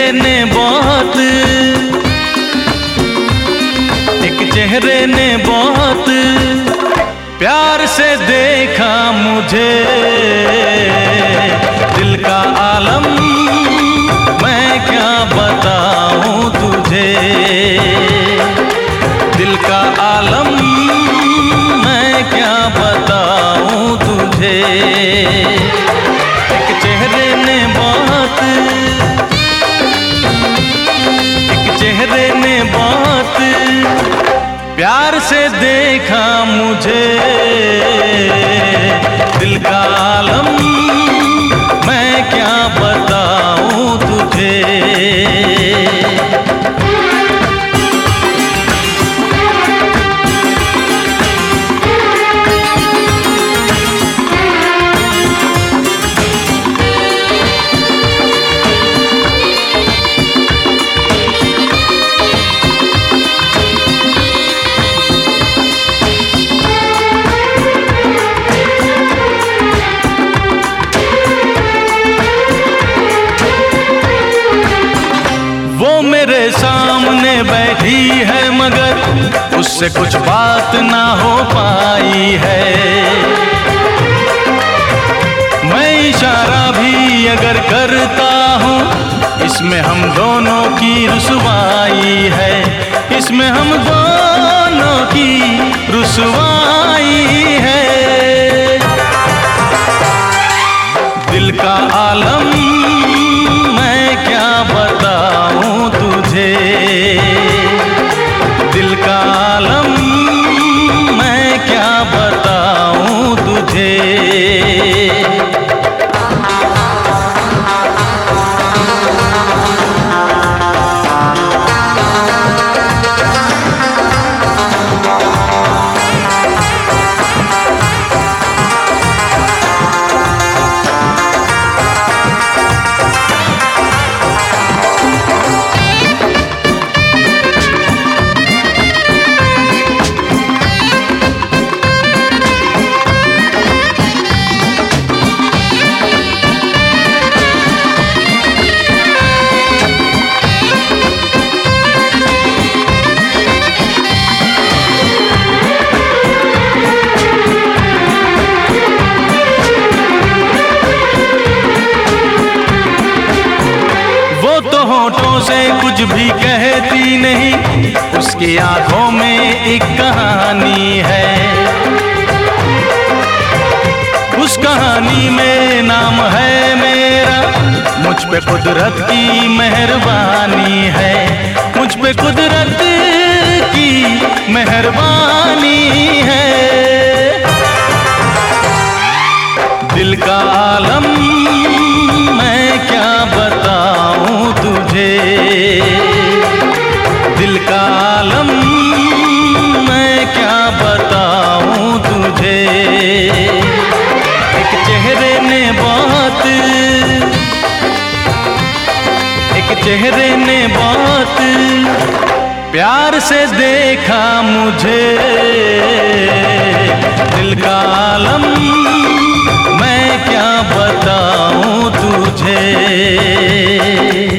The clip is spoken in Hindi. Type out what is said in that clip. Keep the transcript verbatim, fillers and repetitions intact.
ने बहुत एक चेहरे ने बहुत प्यार से देखा मुझे। दिल का आलम मैं क्या बताऊं तुझे, दिल का आलम मैं क्या बताऊं तुझे। एक चेहरे ने बहुत एक चेहरे ने बहुत प्यार से देखा मुझे। दिल का आलम मैं क्या बताऊं तुझे। मेरे सामने बैठी है मगर उससे कुछ बात ना हो पाई है। मैं इशारा भी अगर करता हूँ इसमें हम दोनों की रुसवाई है, इसमें हम दोनों की रुसवाई है। दिल का आलम मैं क्या बताऊं तुझे, दिल का आलम मैं क्या बताऊं तुझे। तो होठों से कुछ भी कहती नहीं, उसकी आंखों में एक कहानी है। उस कहानी में नाम है मेरा, मुझ पे कुदरत की मेहरबानी है, मुझ पे कुदरत की मेहरबानी है। दिल का आलम मैं क्या बताऊं तुझे, दिल का आलम मैं क्या बताऊं तुझे। एक चेहरे ने बहुत एक चेहरे ने बहुत प्यार से देखा मुझे। दिल का आलम मैं क्या बताऊं तुझे।